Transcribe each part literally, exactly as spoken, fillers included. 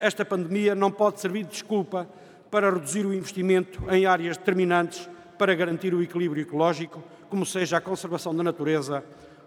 Esta pandemia não pode servir de desculpa para reduzir o investimento em áreas determinantes para garantir o equilíbrio ecológico, como seja a conservação da natureza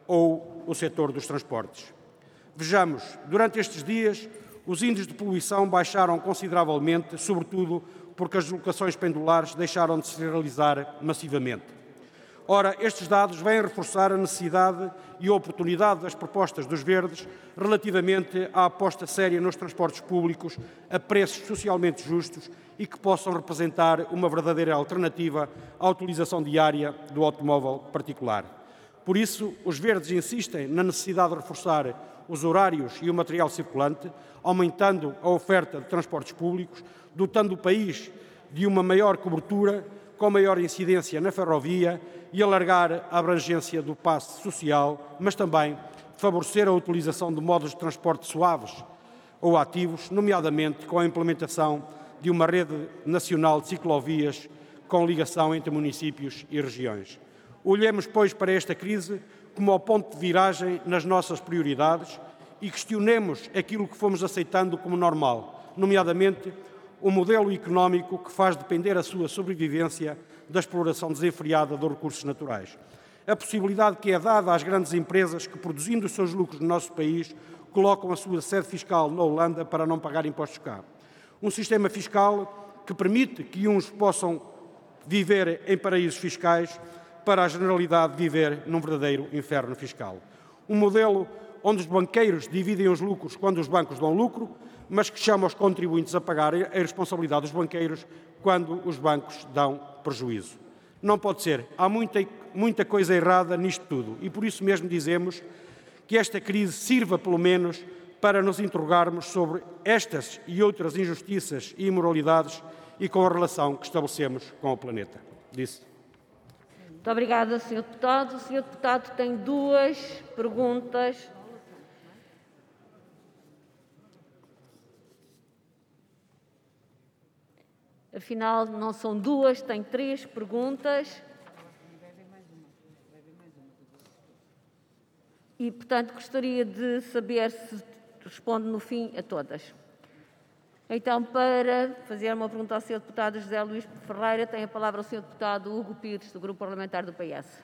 ou o setor dos transportes. Vejamos, durante estes dias, os índices de poluição baixaram consideravelmente, sobretudo porque as deslocações pendulares deixaram de se realizar massivamente. Ora, estes dados vêm reforçar a necessidade e a oportunidade das propostas dos Verdes relativamente à aposta séria nos transportes públicos a preços socialmente justos e que possam representar uma verdadeira alternativa à utilização diária do automóvel particular. Por isso, os Verdes insistem na necessidade de reforçar os horários e o material circulante, aumentando a oferta de transportes públicos, dotando o país de uma maior cobertura, com maior incidência na ferrovia e alargar a abrangência do passe social, mas também favorecer a utilização de modos de transporte suaves ou ativos, nomeadamente com a implementação de uma rede nacional de ciclovias com ligação entre municípios e regiões. Olhemos, pois, para esta crise como ao ponto de viragem nas nossas prioridades e questionemos aquilo que fomos aceitando como normal, nomeadamente o modelo económico que faz depender a sua sobrevivência da exploração desenfreada dos recursos naturais. A possibilidade que é dada às grandes empresas que, produzindo os seus lucros no nosso país, colocam a sua sede fiscal na Holanda para não pagar impostos cá. Um sistema fiscal que permite que uns possam viver em paraísos fiscais para a generalidade viver num verdadeiro inferno fiscal. Um modelo onde os banqueiros dividem os lucros quando os bancos dão lucro, mas que chama os contribuintes a pagar a responsabilidade dos banqueiros quando os bancos dão prejuízo. Não pode ser. Há muita, muita coisa errada nisto tudo e por isso mesmo dizemos que esta crise sirva pelo menos para nos interrogarmos sobre estas e outras injustiças e imoralidades e com a relação que estabelecemos com o planeta. Disse. Muito obrigada, senhor Deputado. O senhor Deputado tem duas perguntas. Afinal, não são duas, tem três perguntas. E, portanto, gostaria de saber se responde no fim a todas. Então, para fazer uma pergunta ao senhor Deputado José Luís Ferreira, tem a palavra o senhor Deputado Hugo Pires, do Grupo Parlamentar do P S.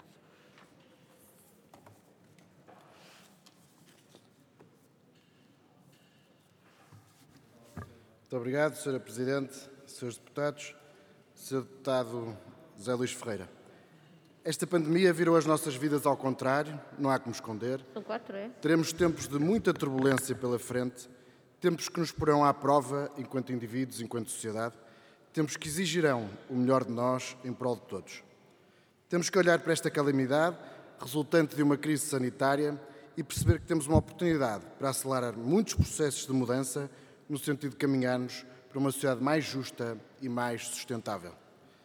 Muito obrigado, senhora Presidente, senhores Deputados, senhor Deputado José Luís Ferreira. Esta pandemia virou as nossas vidas ao contrário, não há como esconder. São quatro, é? Teremos tempos de muita turbulência pela frente, tempos que nos porão à prova enquanto indivíduos, enquanto sociedade, tempos que exigirão o melhor de nós em prol de todos. Temos que olhar para esta calamidade, resultante de uma crise sanitária, e perceber que temos uma oportunidade para acelerar muitos processos de mudança no sentido de caminharmos para uma sociedade mais justa e mais sustentável.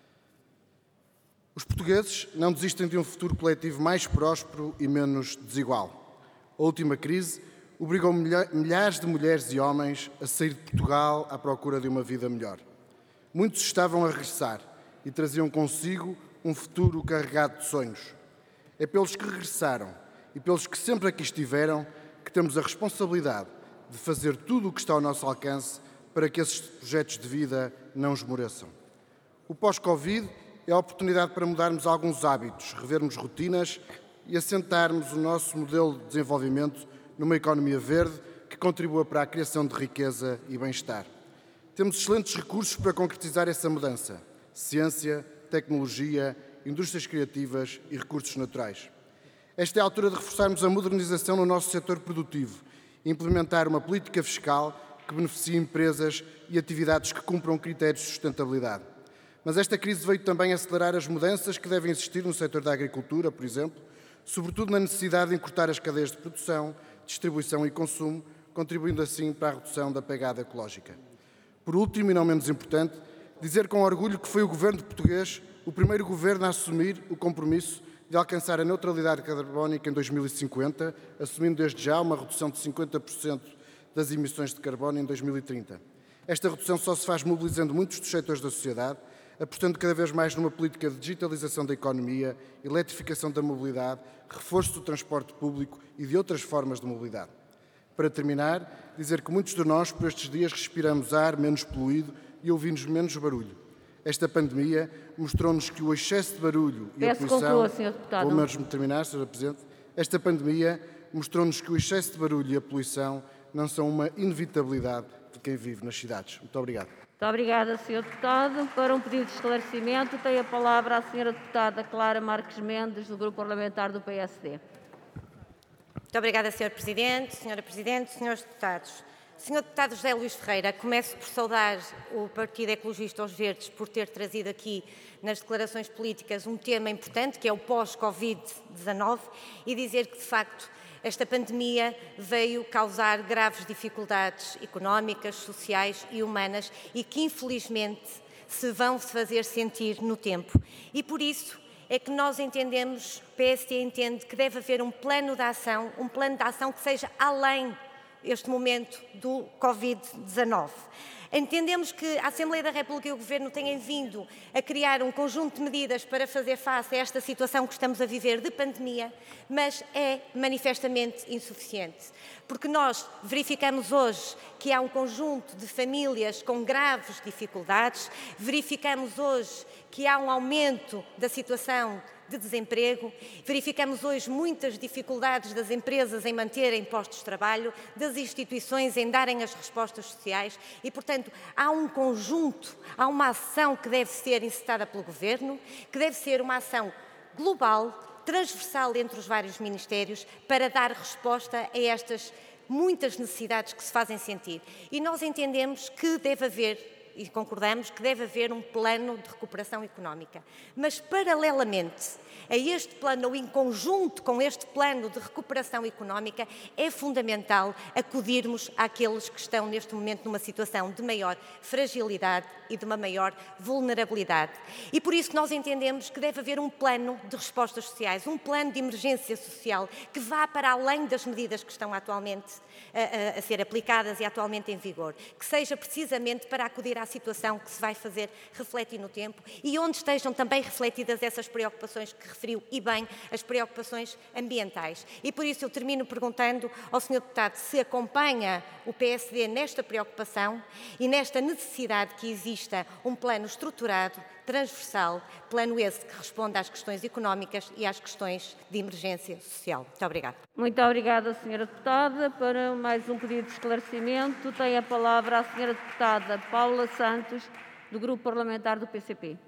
Os portugueses não desistem de um futuro coletivo mais próspero e menos desigual. A última crise obrigou milhares de mulheres e homens a sair de Portugal à procura de uma vida melhor. Muitos estavam a regressar e traziam consigo um futuro carregado de sonhos. É pelos que regressaram e pelos que sempre aqui estiveram que temos a responsabilidade de fazer tudo o que está ao nosso alcance para que esses projetos de vida não esmoreçam. O pós-Covid é a oportunidade para mudarmos alguns hábitos, revermos rotinas e assentarmos o nosso modelo de desenvolvimento numa economia verde que contribua para a criação de riqueza e bem-estar. Temos excelentes recursos para concretizar essa mudança: ciência, tecnologia, indústrias criativas e recursos naturais. Esta é a altura de reforçarmos a modernização no nosso setor produtivo e implementar uma política fiscal que beneficie empresas e atividades que cumpram critérios de sustentabilidade. Mas esta crise veio também acelerar as mudanças que devem existir no setor da agricultura, por exemplo, sobretudo na necessidade de encurtar as cadeias de produção, distribuição e consumo, contribuindo assim para a redução da pegada ecológica. Por último, e não menos importante, dizer com orgulho que foi o governo português o primeiro governo a assumir o compromisso de alcançar a neutralidade carbónica em dois mil e cinquenta, assumindo desde já uma redução de cinquenta por cento das emissões de carbono em dois mil e trinta. Esta redução só se faz mobilizando muitos dos setores da sociedade, apostando cada vez mais numa política de digitalização da economia, eletrificação da mobilidade, reforço do transporte público e de outras formas de mobilidade. Para terminar, dizer que muitos de nós, por estes dias, respiramos ar menos poluído e ouvimos menos barulho. Esta pandemia mostrou-nos que o excesso de barulho e Peço a poluição... conclua, senhor Deputado. Vou mesmo terminar, senhora Presidente. Esta pandemia mostrou-nos que o excesso de barulho e a poluição não são uma inevitabilidade de quem vive nas cidades. Muito obrigado. Muito obrigada, senhor Deputado. Para um pedido de esclarecimento, tem a palavra a senhora Deputada Clara Marques Mendes, do Grupo Parlamentar do P S D. Muito obrigada, senhor Presidente, senhora Presidente, senhores Deputados. senhor Deputado José Luís Ferreira, começo por saudar o Partido Ecologista aos Verdes por ter trazido aqui nas declarações políticas um tema importante, que é o pós-Covid dezanove, e dizer que, de facto, esta pandemia veio causar graves dificuldades económicas, sociais e humanas e que, infelizmente, se vão fazer sentir no tempo. E, por isso, é que nós entendemos, o P S D entende, que deve haver um plano de ação, um plano de ação que seja além este momento do Covid dezanove. Entendemos que a Assembleia da República e o Governo têm vindo a criar um conjunto de medidas para fazer face a esta situação que estamos a viver de pandemia, mas é manifestamente insuficiente. Porque nós verificamos hoje que há um conjunto de famílias com graves dificuldades, verificamos hoje que há um aumento da situação de desemprego, verificamos hoje muitas dificuldades das empresas em manterem postos de trabalho, das instituições em darem as respostas sociais e, portanto, há um conjunto, há uma ação que deve ser incitada pelo Governo, que deve ser uma ação global, transversal entre os vários ministérios, para dar resposta a estas muitas necessidades que se fazem sentir. E nós entendemos que deve haver, e concordamos que deve haver um plano de recuperação económica. Mas, paralelamente a este plano, ou em conjunto com este plano de recuperação económica, é fundamental acudirmos àqueles que estão neste momento numa situação de maior fragilidade e de uma maior vulnerabilidade. E por isso nós entendemos que deve haver um plano de respostas sociais, um plano de emergência social que vá para além das medidas que estão atualmente a, a, a ser aplicadas e atualmente em vigor, que seja precisamente para acudir à situação que se vai fazer refletir no tempo e onde estejam também refletidas essas preocupações que referiu, e bem, as preocupações ambientais. E por isso eu termino perguntando ao senhor Deputado se acompanha o P S D nesta preocupação e nesta necessidade que exista um plano estruturado, transversal, plano esse que responda às questões económicas e às questões de emergência social. Muito obrigada. Muito obrigada, senhora Deputada. Para mais um pedido de esclarecimento, tem a palavra a senhora Deputada Paula Santos, do Grupo Parlamentar do P C P.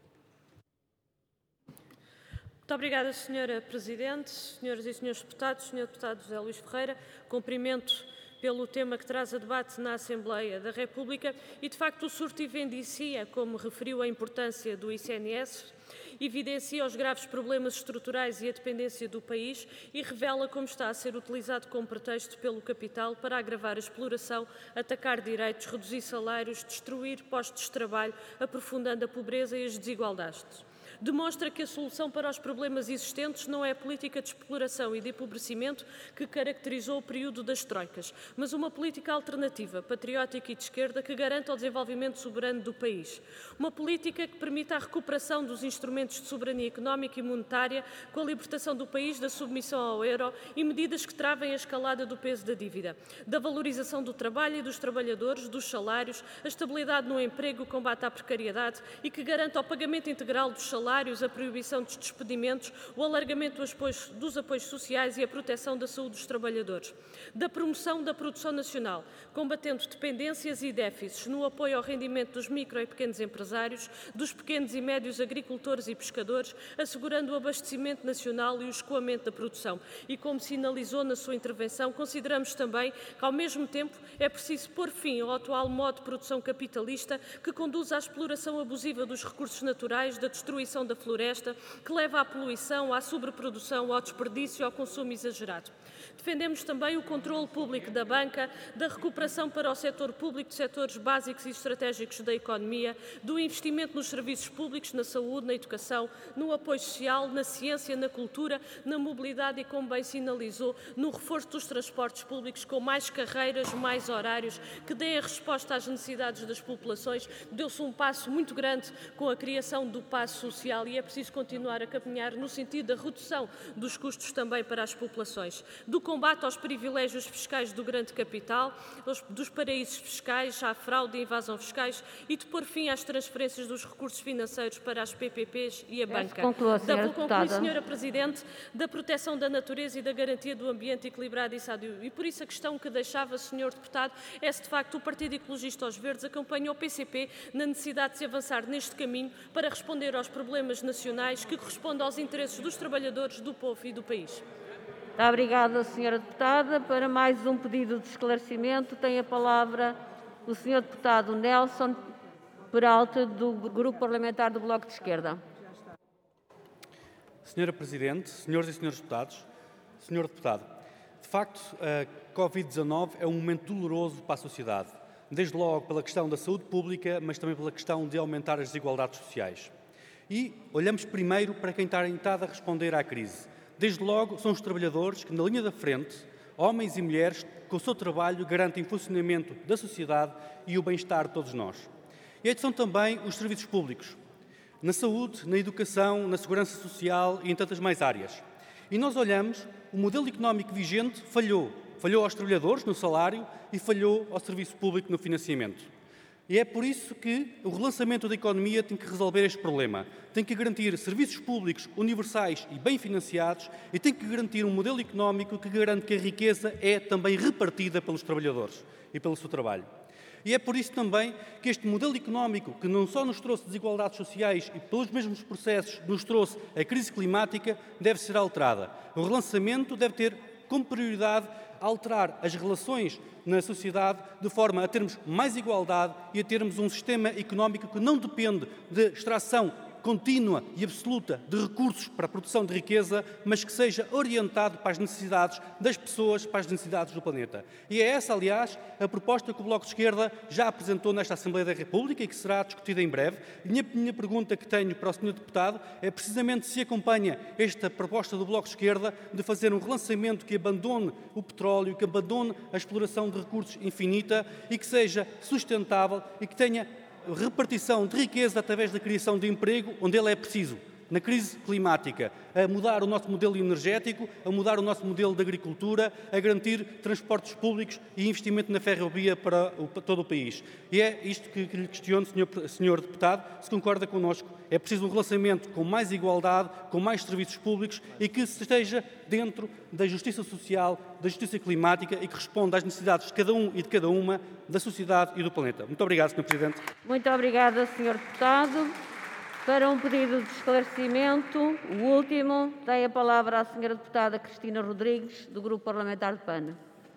Muito obrigada, senhora Presidente, senhoras e senhores deputados, senhor Deputado José Luís Ferreira. Cumprimento pelo tema que traz a debate na Assembleia da República e, de facto, o surto evidencia, como referiu, a importância do I C N S, evidencia os graves problemas estruturais e a dependência do país e revela como está a ser utilizado como pretexto pelo capital para agravar a exploração, atacar direitos, reduzir salários, destruir postos de trabalho, aprofundando a pobreza e as desigualdades. Demonstra que a solução para os problemas existentes não é a política de exploração e de empobrecimento que caracterizou o período das troicas, mas uma política alternativa, patriótica e de esquerda que garanta o desenvolvimento soberano do país. Uma política que permita a recuperação dos instrumentos de soberania económica e monetária com a libertação do país da submissão ao euro e medidas que travem a escalada do peso da dívida, da valorização do trabalho e dos trabalhadores, dos salários, a estabilidade no emprego, o combate à precariedade e que garanta o pagamento integral dos salários, a proibição dos despedimentos, o alargamento dos apoios, dos apoios sociais e a proteção da saúde dos trabalhadores. Da promoção da produção nacional, combatendo dependências e déficits no apoio ao rendimento dos micro e pequenos empresários, dos pequenos e médios agricultores e pescadores, assegurando o abastecimento nacional e o escoamento da produção. E como sinalizou na sua intervenção, consideramos também que, ao mesmo tempo, é preciso pôr fim ao atual modo de produção capitalista que conduz à exploração abusiva dos recursos naturais, da destruição da floresta, que leva à poluição, à sobreprodução, ao desperdício e ao consumo exagerado. Defendemos também o controle público da banca, da recuperação para o setor público de setores básicos e estratégicos da economia, do investimento nos serviços públicos, na saúde, na educação, no apoio social, na ciência, na cultura, na mobilidade e, como bem sinalizou, no reforço dos transportes públicos com mais carreiras, mais horários, que deem a resposta às necessidades das populações. Deu-se um passo muito grande com a criação do passo social. social e é preciso continuar a caminhar no sentido da redução dos custos também para as populações, do combate aos privilégios fiscais do grande capital, dos paraísos fiscais, à fraude e invasão fiscais e de pôr fim às transferências dos recursos financeiros para as P P Ps e a banca. Conclua, senhora da, deputada. conclui, senhora Presidente, da proteção da natureza e da garantia do ambiente equilibrado e sádio. E por isso a questão que deixava, senhor deputado, é se de facto o Partido Ecologista aos Verdes acompanha o P C P na necessidade de se avançar neste caminho para responder aos problemas nacionais que correspondem aos interesses dos trabalhadores, do povo e do país. Muito obrigada, senhora deputada. Para mais um pedido de esclarecimento, tem a palavra o senhor deputado Nelson Peralta, do Grupo Parlamentar do Bloco de Esquerda. Senhora Presidente, senhores e senhores deputados, senhor deputado, de facto, a Covid dezanove é um momento doloroso para a sociedade, desde logo pela questão da saúde pública, mas também pela questão de aumentar as desigualdades sociais. E olhamos primeiro para quem está orientado a responder à crise. Desde logo, são os trabalhadores que, na linha da frente, homens e mulheres, com o seu trabalho, garantem o funcionamento da sociedade e o bem-estar de todos nós. E aí são também os serviços públicos, na saúde, na educação, na segurança social e em tantas mais áreas. E nós olhamos, o modelo económico vigente falhou. Falhou aos trabalhadores no salário e falhou ao serviço público no financiamento. E é por isso que o relançamento da economia tem que resolver este problema. Tem que garantir serviços públicos universais e bem financiados e tem que garantir um modelo económico que garante que a riqueza é também repartida pelos trabalhadores e pelo seu trabalho. E é por isso também que este modelo económico, que não só nos trouxe desigualdades sociais e pelos mesmos processos nos trouxe a crise climática, deve ser alterada. O relançamento deve ter como prioridade alterar as relações na sociedade de forma a termos mais igualdade e a termos um sistema económico que não depende de extração contínua e absoluta de recursos para a produção de riqueza, mas que seja orientado para as necessidades das pessoas, para as necessidades do planeta. E é essa, aliás, a proposta que o Bloco de Esquerda já apresentou nesta Assembleia da República e que será discutida em breve. E a minha, minha pergunta que tenho para o senhor Deputado é precisamente se acompanha esta proposta do Bloco de Esquerda de fazer um relançamento que abandone o petróleo, que abandone a exploração de recursos infinita e que seja sustentável e que tenha repartição de riqueza através da criação de emprego onde ele é preciso, na crise climática, a mudar o nosso modelo energético, a mudar o nosso modelo de agricultura, a garantir transportes públicos e investimento na ferrovia para, o, para todo o país. E é isto que, que lhe questiono, senhor, senhor Deputado, se concorda connosco. É preciso um relançamento com mais igualdade, com mais serviços públicos e que esteja dentro da justiça social, da justiça climática e que responda às necessidades de cada um e de cada uma da sociedade e do planeta. Muito obrigado, senhor Presidente. Muito obrigada, senhor Deputado. Para um pedido de esclarecimento, o último, tem a palavra a senhora Deputada Cristina Rodrigues, do Grupo Parlamentar do P A N.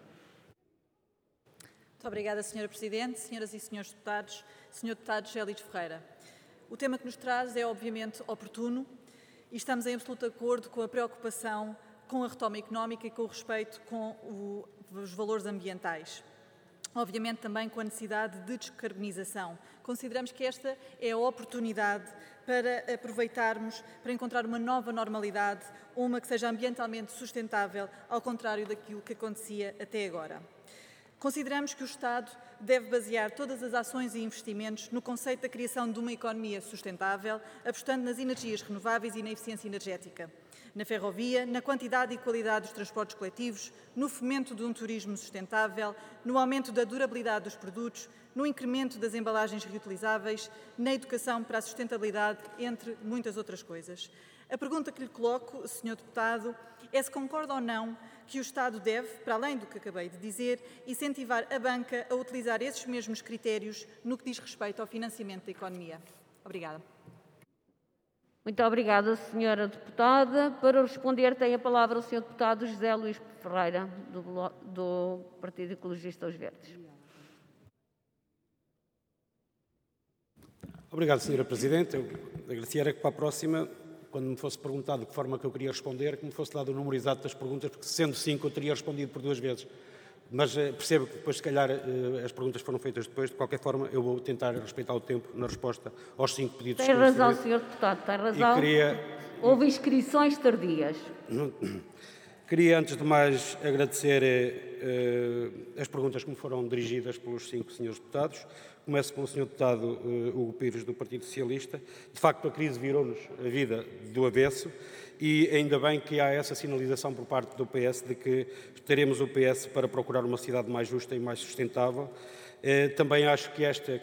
Muito obrigada, senhora Presidente, senhoras e senhores deputados, senhor Deputado José Lito Ferreira. O tema que nos traz é, obviamente, oportuno e estamos em absoluto acordo com a preocupação com a retoma económica e com o respeito com o, os valores ambientais. Obviamente também com a necessidade de descarbonização. Consideramos que esta é a oportunidade para aproveitarmos, para encontrar uma nova normalidade, uma que seja ambientalmente sustentável, ao contrário daquilo que acontecia até agora. Consideramos que o Estado deve basear todas as ações e investimentos no conceito da criação de uma economia sustentável, apostando nas energias renováveis e na eficiência energética, na ferrovia, na quantidade e qualidade dos transportes coletivos, no fomento de um turismo sustentável, no aumento da durabilidade dos produtos, no incremento das embalagens reutilizáveis, na educação para a sustentabilidade, entre muitas outras coisas. A pergunta que lhe coloco, senhor Deputado, é se concorda ou não que o Estado deve, para além do que acabei de dizer, incentivar a banca a utilizar esses mesmos critérios no que diz respeito ao financiamento da economia. Obrigada. Muito obrigada, senhora Deputada. Para responder, tem a palavra o senhor Deputado José Luís Ferreira, do, do Partido Ecologista aos Verdes. Obrigado, senhora Presidente. Eu agradecia que para a próxima, quando me fosse perguntado de que forma que eu queria responder, que me fosse dado o número exato das perguntas, porque sendo cinco eu teria respondido por duas vezes. Mas eh, percebo que depois, se calhar, eh, as perguntas foram feitas depois. De qualquer forma, eu vou tentar respeitar o tempo na resposta aos cinco pedidos. Tem razão, senhor Deputado, tem razão. E queria... Houve inscrições tardias. Queria, antes de mais, agradecer eh, as perguntas que me foram dirigidas pelos cinco senhores deputados. Começo pelo senhor deputado eh, Hugo Pires, do Partido Socialista. De facto, a crise virou-nos a vida do avesso e ainda bem que há essa sinalização por parte do P S de que teremos o P S para procurar uma cidade mais justa e mais sustentável. Eh, também acho que esta